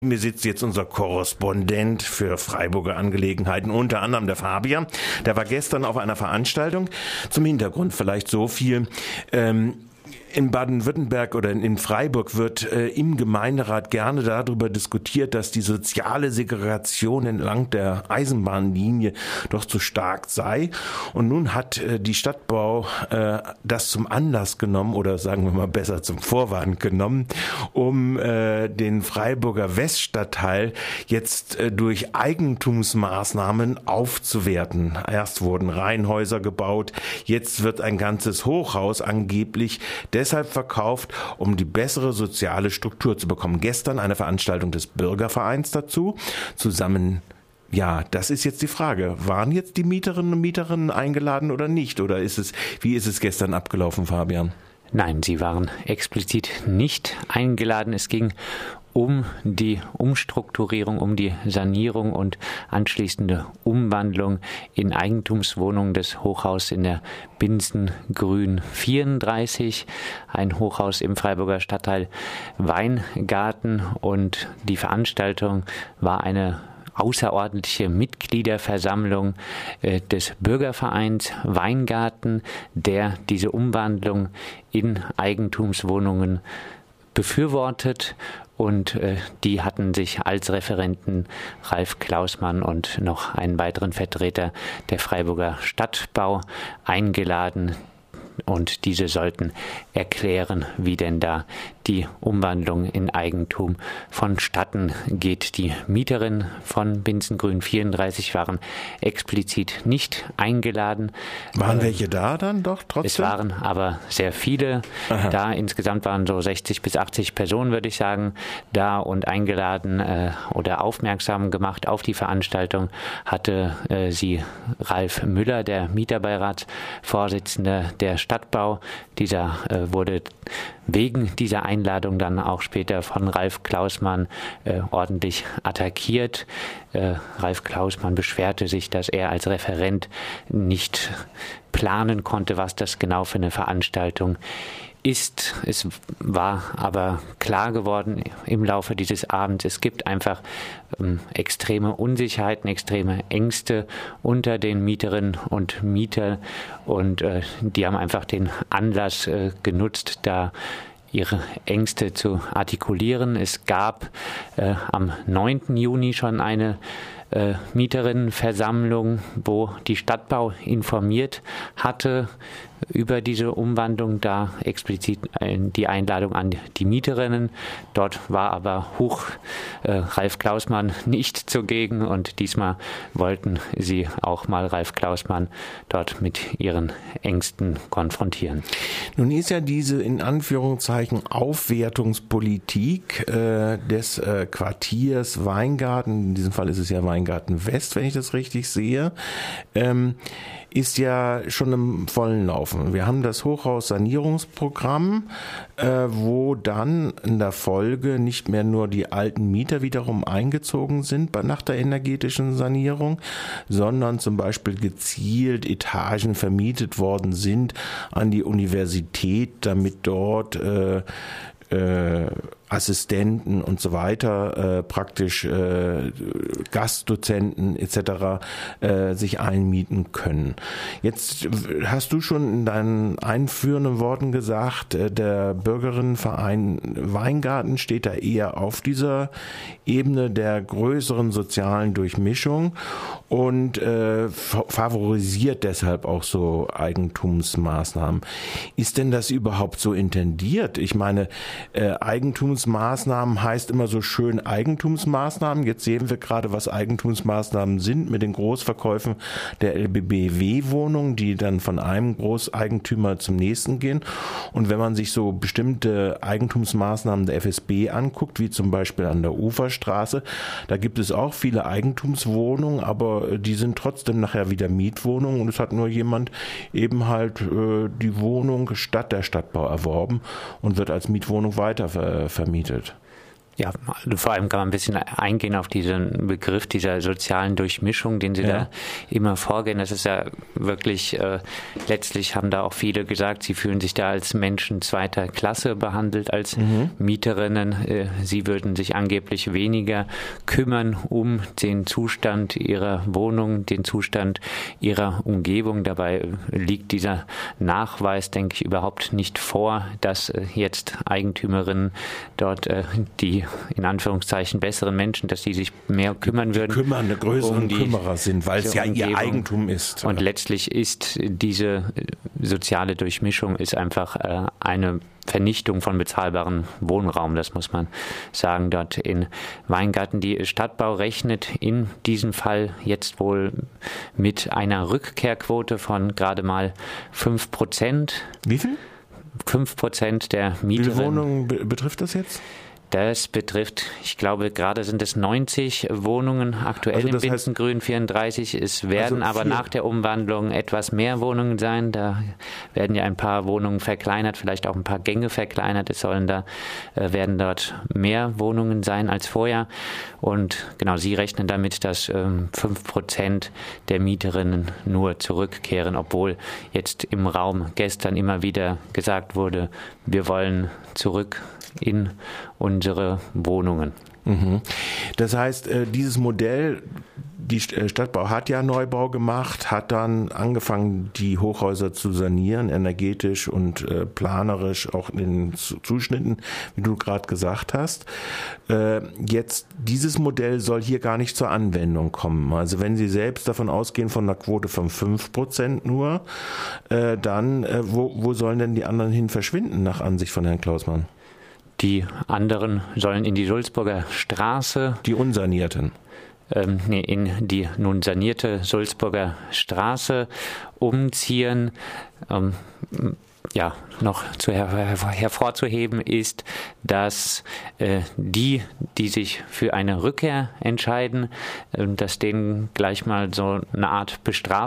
Mir sitzt jetzt unser Korrespondent für Freiburger Angelegenheiten, unter anderem der Fabian. Der war gestern auf einer Veranstaltung. Zum Hintergrund vielleicht so viel. In Baden-Württemberg oder in Freiburg wird im Gemeinderat gerne darüber diskutiert, dass die soziale Segregation entlang der Eisenbahnlinie doch zu stark sei. Und nun hat die Stadtbau das zum Anlass genommen, oder sagen wir mal besser zum Vorwand genommen, um den Freiburger Weststadtteil jetzt durch Eigentumsmaßnahmen aufzuwerten. Erst wurden Reihenhäuser gebaut, jetzt wird ein ganzes Hochhaus angeblich deshalb verkauft, um die bessere soziale Struktur zu bekommen. Gestern eine Veranstaltung des Bürgervereins dazu, zusammen. Ja, das ist jetzt die Frage. Waren jetzt die Mieterinnen und Mieter eingeladen oder nicht? Oder wie ist es gestern abgelaufen, Fabian? Nein, sie waren explizit nicht eingeladen. Es ging um die Umstrukturierung, um die Sanierung und anschließende Umwandlung in Eigentumswohnungen des Hochhauses in der Binsengrün 34, ein Hochhaus im Freiburger Stadtteil Weingarten, und die Veranstaltung war eine außerordentliche Mitgliederversammlung des Bürgervereins Weingarten, der diese Umwandlung in Eigentumswohnungen befürwortet, und die hatten sich als Referenten Ralf Klausmann und noch einen weiteren Vertreter der Freiburger Stadtbau eingeladen. Und diese sollten erklären, wie denn da die Umwandlung in Eigentum vonstatten geht. Die Mieterinnen von Binsengrün 34 waren explizit nicht eingeladen. Waren welche da dann doch trotzdem? Es waren aber sehr viele da. Insgesamt waren so 60 bis 80 Personen, würde ich sagen, da, und eingeladen oder aufmerksam gemacht auf die Veranstaltung hatte sie Ralf Müller, der Mieterbeiratsvorsitzende der Stadtbau. Dieser wurde wegen dieser Einladung dann auch später von Ralf Klausmann ordentlich attackiert. Ralf Klausmann beschwerte sich, dass er als Referent nicht planen konnte, was das genau für eine Veranstaltung ist. Es war aber klar geworden im Laufe dieses Abends, es gibt einfach extreme Unsicherheiten, extreme Ängste unter den Mieterinnen und Mietern, und die haben einfach den Anlass genutzt, da ihre Ängste zu artikulieren. Es gab am 9. Juni schon eine Mieterinnenversammlung, wo die Stadtbau informiert hatte über diese Umwandlung, da explizit die Einladung an die Mieterinnen. Dort war aber Ralf Klausmann nicht zugegen, und diesmal wollten sie auch mal Ralf Klausmann dort mit ihren Ängsten konfrontieren. Nun ist ja diese in Anführungszeichen Aufwertungspolitik des Quartiers Weingarten, in diesem Fall ist es ja Weingarten West, wenn ich das richtig sehe, ist ja schon im vollen Laufen. Wir haben das Hochhaussanierungsprogramm, wo dann in der Folge nicht mehr nur die alten Mieter wiederum eingezogen sind nach der energetischen Sanierung, sondern zum Beispiel gezielt Etagen vermietet worden sind an die Universität, damit dort Assistenten und so weiter, praktisch Gastdozenten etc. Sich einmieten können. Jetzt hast du schon in deinen einführenden Worten gesagt, der Bürgerinnenverein Weingarten steht da eher auf dieser Ebene der größeren sozialen Durchmischung und favorisiert deshalb auch so Eigentumsmaßnahmen. Ist denn das überhaupt so intendiert? Ich meine, Eigentumsmaßnahmen heißt immer so schön Eigentumsmaßnahmen. Jetzt sehen wir gerade, was Eigentumsmaßnahmen sind mit den Großverkäufen der LBBW-Wohnungen, die dann von einem Großeigentümer zum nächsten gehen. Und wenn man sich so bestimmte Eigentumsmaßnahmen der FSB anguckt, wie zum Beispiel an der Uferstraße, da gibt es auch viele Eigentumswohnungen, aber die sind trotzdem nachher wieder Mietwohnungen, und es hat nur jemand eben halt die Wohnung statt der Stadtbau erworben und wird als Mietwohnung weiter vermietet. Ja, vor allem kann man ein bisschen eingehen auf diesen Begriff dieser sozialen Durchmischung, den Sie da immer vorgehen. Das ist ja wirklich, letztlich haben da auch viele gesagt, sie fühlen sich da als Menschen zweiter Klasse behandelt, als Mieterinnen. Sie würden sich angeblich weniger kümmern um den Zustand ihrer Wohnung, den Zustand ihrer Umgebung. Dabei liegt dieser Nachweis, denke ich, überhaupt nicht vor, dass jetzt Eigentümerinnen dort die in Anführungszeichen besseren Menschen, dass die sich mehr kümmern würden. Eine größeren Kümmerer sind, weil es ja ihr Eigentum ist. Und letztlich ist diese soziale Durchmischung ist einfach eine Vernichtung von bezahlbarem Wohnraum, das muss man sagen, dort in Weingarten. Die Stadtbau rechnet in diesem Fall jetzt wohl mit einer Rückkehrquote von gerade mal 5%. Wie viel? 5% der Mieterinnen. Wie viele Wohnungen betrifft das jetzt? Das betrifft, ich glaube, gerade sind es 90 Wohnungen aktuell im Binzengrün 34. Es werden aber nach der Umwandlung etwas mehr Wohnungen sein. Da werden ja ein paar Wohnungen verkleinert, vielleicht auch ein paar Gänge verkleinert. Es werden dort mehr Wohnungen sein als vorher. Und genau, Sie rechnen damit, dass 5% der Mieterinnen nur zurückkehren, obwohl jetzt im Raum gestern immer wieder gesagt wurde, wir wollen zurück in unsere Wohnungen. Das heißt, dieses Modell, die Stadtbau hat ja Neubau gemacht, hat dann angefangen, die Hochhäuser zu sanieren, energetisch und planerisch, auch in den Zuschnitten, wie du gerade gesagt hast. Jetzt, dieses Modell soll hier gar nicht zur Anwendung kommen. Also wenn Sie selbst davon ausgehen, von einer Quote von 5% nur, dann wo sollen denn die anderen hin verschwinden, nach Ansicht von Herrn Klausmann? Die anderen sollen in die Sulzburger Straße. Die unsanierten? In die nun sanierte Sulzburger Straße umziehen. Noch hervorzuheben ist, dass die sich für eine Rückkehr entscheiden, dass denen gleich mal so eine Art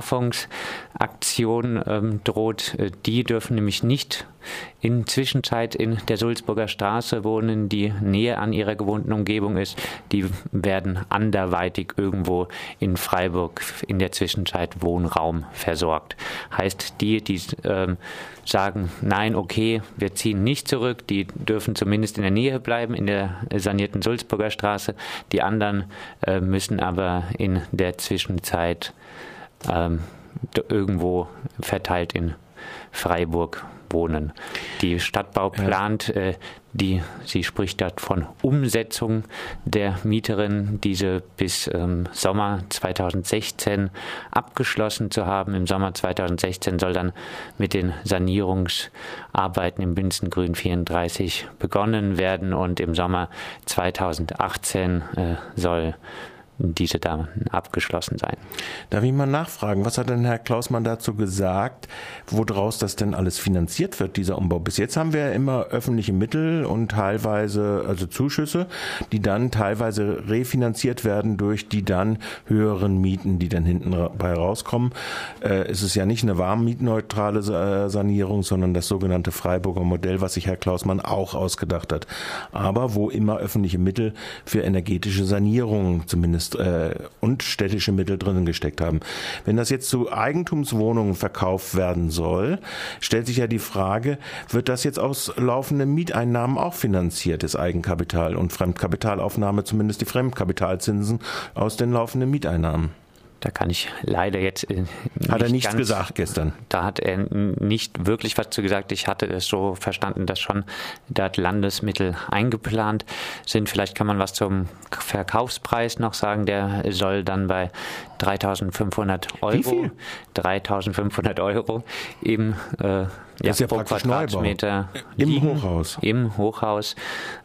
Bestrafungsaktion droht. Die dürfen nämlich nicht in Zwischenzeit in der Sulzburger Straße wohnen, die näher an ihrer gewohnten Umgebung ist. Die werden anderweitig irgendwo in Freiburg in der Zwischenzeit Wohnraum versorgt. Heißt, die sagen, nein, okay, wir ziehen nicht zurück, die dürfen zumindest in der Nähe bleiben, in der sanierten Sulzburger Straße. Die anderen müssen aber in der Zwischenzeit irgendwo verteilt in Freiburg wohnen. Die Stadtbau plant, sie spricht dort von Umsetzung der Mieterin, diese bis Sommer 2016 abgeschlossen zu haben. Im Sommer 2016 soll dann mit den Sanierungsarbeiten im Binzengrün 34 begonnen werden und im Sommer 2018 soll diese da abgeschlossen sein. Darf ich mal nachfragen, was hat denn Herr Klausmann dazu gesagt, woraus das denn alles finanziert wird, dieser Umbau? Bis jetzt haben wir ja immer öffentliche Mittel und teilweise, also Zuschüsse, die dann teilweise refinanziert werden durch die dann höheren Mieten, die dann hinten bei rauskommen. Es ist ja nicht eine warmmietneutrale Sanierung, sondern das sogenannte Freiburger Modell, was sich Herr Klausmann auch ausgedacht hat. Aber wo immer öffentliche Mittel für energetische Sanierung zumindest und städtische Mittel drinnen gesteckt haben. Wenn das jetzt zu Eigentumswohnungen verkauft werden soll, stellt sich ja die Frage, wird das jetzt aus laufenden Mieteinnahmen auch finanziert, das Eigenkapital und Fremdkapitalaufnahme, zumindest die Fremdkapitalzinsen aus den laufenden Mieteinnahmen? Da kann ich leider jetzt hat er nichts gesagt gestern? Da hat er nicht wirklich was zu gesagt. Ich hatte es so verstanden, dass schon dort Landesmittel eingeplant sind. Vielleicht kann man was zum Verkaufspreis noch sagen. Der soll dann bei 3.500 Euro. Wie viel? 3.500 Euro im das ist ja pro Quadratmeter liegen. Im Hochhaus. Im Hochhaus.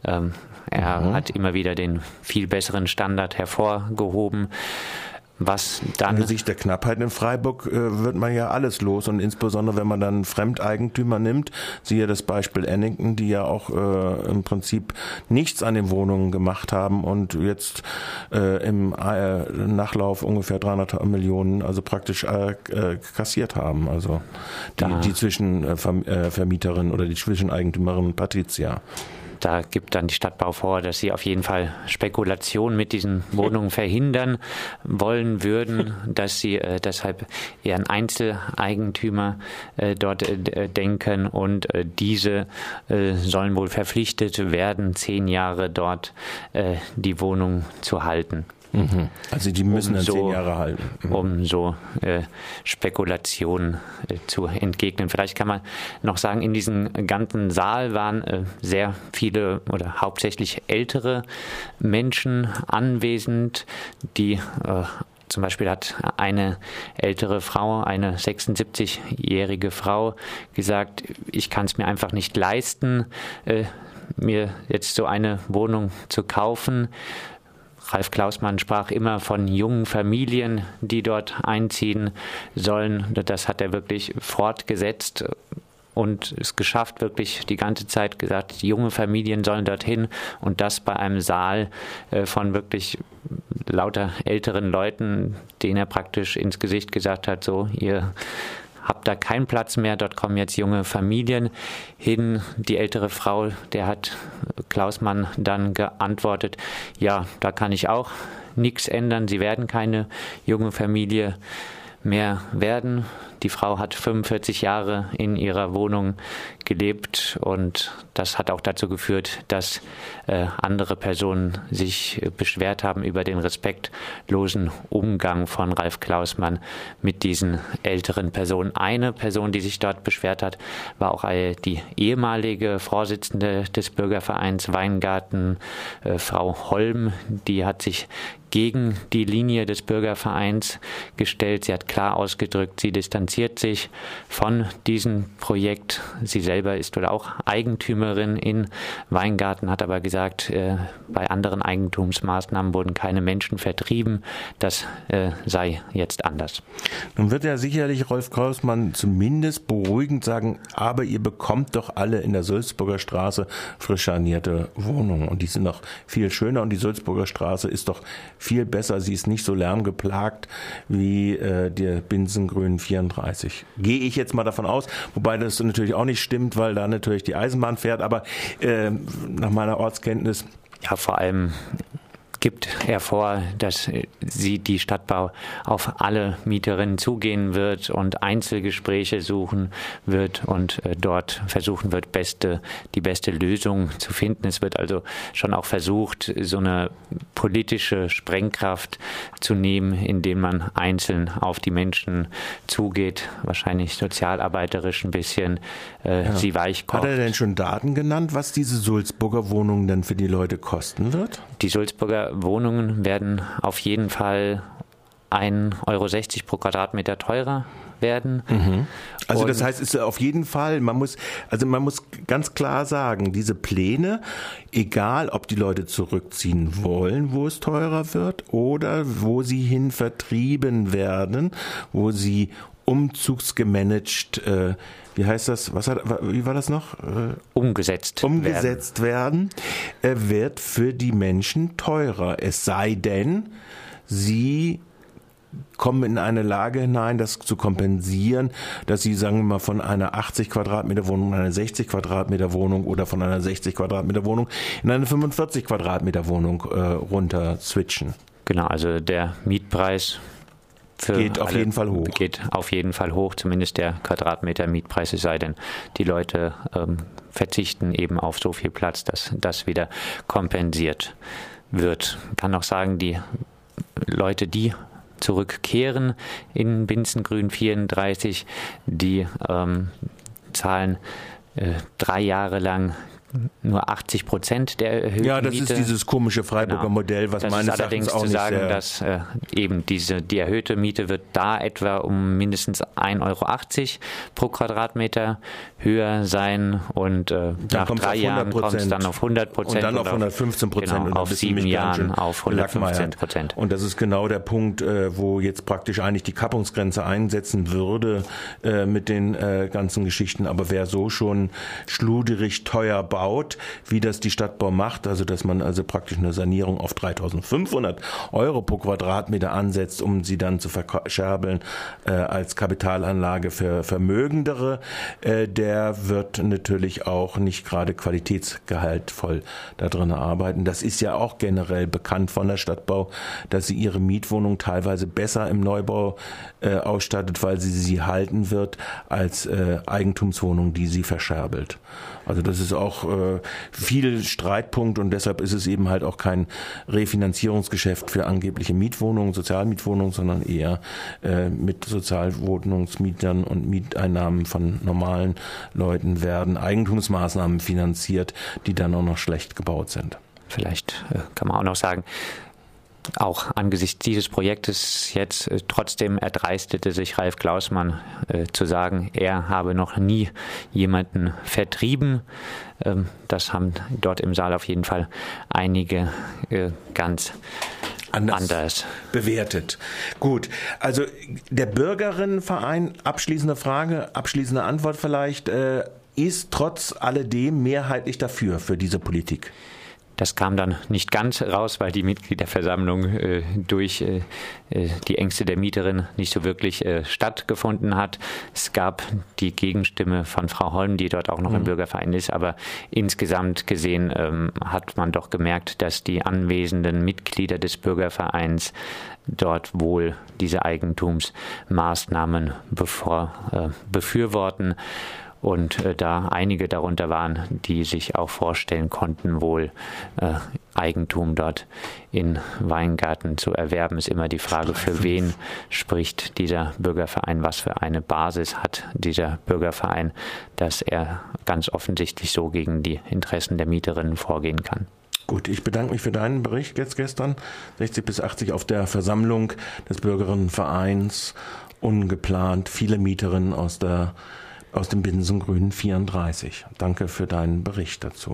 Er hat immer wieder den viel besseren Standard hervorgehoben. Was dann? Angesichts der Knappheit in Freiburg wird man ja alles los und insbesondere wenn man dann Fremdeigentümer nimmt, siehe das Beispiel Ennington, die ja auch im Prinzip nichts an den Wohnungen gemacht haben und jetzt im Nachlauf ungefähr 300 Millionen also praktisch kassiert haben. Also die Zwischenvermieterin oder die Zwischeneigentümerin Patricia. Da gibt dann die Stadtbau vor, dass sie auf jeden Fall Spekulation mit diesen Wohnungen verhindern wollen würden, dass sie deshalb eher an Einzeleigentümer dort denken und diese sollen wohl verpflichtet werden, 10 Jahre dort die Wohnung zu halten. Also die müssen dann 10 Jahre halten. Um so Spekulationen zu entgegnen. Vielleicht kann man noch sagen, in diesem ganzen Saal waren sehr viele oder hauptsächlich ältere Menschen anwesend, die zum Beispiel hat eine ältere Frau, eine 76-jährige Frau gesagt, ich kann es mir einfach nicht leisten, mir jetzt so eine Wohnung zu kaufen. Ralf Klausmann sprach immer von jungen Familien, die dort einziehen sollen. Das hat er wirklich fortgesetzt und es geschafft, wirklich die ganze Zeit gesagt, junge Familien sollen dorthin und das bei einem Saal von wirklich lauter älteren Leuten, denen er praktisch ins Gesicht gesagt hat, so, ihr habt da keinen Platz mehr, dort kommen jetzt junge Familien hin. Die ältere Frau, der hat Klausmann dann geantwortet, ja, da kann ich auch nichts ändern, sie werden keine junge Familie mehr werden. Die Frau hat 45 Jahre in ihrer Wohnung gelebt und das hat auch dazu geführt, dass andere Personen sich beschwert haben über den respektlosen Umgang von Ralf Klausmann mit diesen älteren Personen. Eine Person, die sich dort beschwert hat, war auch die ehemalige Vorsitzende des Bürgervereins Weingarten, Frau Holm. Die hat sich gegen die Linie des Bürgervereins gestellt. Sie hat klar ausgedrückt, sie distanziert sich von diesem Projekt. Sie selber ist wohl auch Eigentümerin in Weingarten, hat aber gesagt, bei anderen Eigentumsmaßnahmen wurden keine Menschen vertrieben. Das sei jetzt anders. Nun wird ja sicherlich Rolf Klausmann zumindest beruhigend sagen, aber ihr bekommt doch alle in der Sulzburger Straße frisch sanierte Wohnungen und die sind noch viel schöner und die Sulzburger Straße ist doch viel besser, sie ist nicht so lärmgeplagt wie der Binsengrün 34. Gehe ich jetzt mal davon aus, wobei das natürlich auch nicht stimmt, weil da natürlich die Eisenbahn fährt, aber nach meiner Ortskenntnis. Ja, vor allem gibt er vor, dass die Stadtbau auf alle Mieterinnen zugehen wird und Einzelgespräche suchen wird und dort versuchen wird, die beste Lösung zu finden. Es wird also schon auch versucht, so eine politische Sprengkraft zu nehmen, indem man einzeln auf die Menschen zugeht, wahrscheinlich sozialarbeiterisch ein bisschen sie weichkocht. Hat er denn schon Daten genannt, was diese Sulzburger Wohnungen denn für die Leute kosten wird? Die Sulzburger Wohnungen werden auf jeden Fall 1,60 € pro Quadratmeter teurer werden. Also das heißt, es ist auf jeden Fall, man muss ganz klar sagen, diese Pläne, egal ob die Leute zurückziehen wollen, wo es teurer wird oder wo sie hin vertrieben werden, wo sie umzugsgemanagt, wie heißt das? Wie war das noch? Umgesetzt werden, wird für die Menschen teurer. Es sei denn, sie kommen in eine Lage hinein, das zu kompensieren, dass sie, sagen wir mal, von einer 80 Quadratmeter Wohnung in eine 60 Quadratmeter Wohnung oder von einer 60 Quadratmeter Wohnung in eine 45 Quadratmeter Wohnung runter switchen. Genau, also der Mietpreis geht auf jeden Fall hoch. Geht auf jeden Fall hoch, zumindest der Quadratmeter Mietpreis, es sei denn, die Leute verzichten eben auf so viel Platz, dass das wieder kompensiert wird. Ich kann auch sagen, die Leute, die zurückkehren in Binsengrün 34, die zahlen 3 Jahre lang nur 80% der erhöhten Miete. Ja, das ist dieses komische Freiburger Modell, was meines Erachtens auch nicht sehr... Das ist allerdings zu sagen, dass eben die erhöhte Miete wird da etwa um mindestens 1,80 € pro Quadratmeter höher sein und nach 3 Jahren kommt es dann auf 100% und dann auf 115%. Genau, und auf 7 Jahren auf 115%. Und das ist genau der Punkt, wo jetzt praktisch eigentlich die Kappungsgrenze einsetzen würde mit den ganzen Geschichten. Aber wer so schon schluderig teuer baut, baut, wie das die Stadtbau macht, also dass man also praktisch eine Sanierung auf 3.500 € pro Quadratmeter ansetzt, um sie dann zu verscherbeln als Kapitalanlage für Vermögendere, der wird natürlich auch nicht gerade qualitätsgehaltvoll da drin arbeiten. Das ist ja auch generell bekannt von der Stadtbau, dass sie ihre Mietwohnung teilweise besser im Neubau ausstattet, weil sie halten wird, als Eigentumswohnung, die sie verscherbelt. Also das ist auch viel Streitpunkt und deshalb ist es eben halt auch kein Refinanzierungsgeschäft für angebliche Mietwohnungen, Sozialmietwohnungen, sondern eher mit Sozialwohnungsmietern und Mieteinnahmen von normalen Leuten werden Eigentumsmaßnahmen finanziert, die dann auch noch schlecht gebaut sind. Vielleicht kann man auch noch sagen, auch angesichts dieses Projektes jetzt trotzdem erdreistete sich Ralf Klausmann zu sagen, er habe noch nie jemanden vertrieben. Das haben dort im Saal auf jeden Fall einige ganz anders bewertet. Gut, also der Bürgerinnenverein, abschließende Frage, abschließende Antwort vielleicht, ist trotz alledem mehrheitlich dafür, für diese Politik. Das kam dann nicht ganz raus, weil die Mitgliederversammlung durch die Ängste der Mieterin nicht so wirklich stattgefunden hat. Es gab die Gegenstimme von Frau Holm, die dort auch noch im Bürgerverein ist, aber insgesamt gesehen hat man doch gemerkt, dass die anwesenden Mitglieder des Bürgervereins dort wohl diese Eigentumsmaßnahmen befürworten. Und da einige darunter waren, die sich auch vorstellen konnten, wohl Eigentum dort in Weingarten zu erwerben, ist immer die Frage, für wen spricht dieser Bürgerverein, was für eine Basis hat dieser Bürgerverein, dass er ganz offensichtlich so gegen die Interessen der Mieterinnen vorgehen kann. Gut, ich bedanke mich für deinen Bericht jetzt gestern, 60 bis 80 auf der Versammlung des Bürgerinnenvereins, ungeplant, viele Mieterinnen aus dem Binsengrünen 34. Danke für deinen Bericht dazu.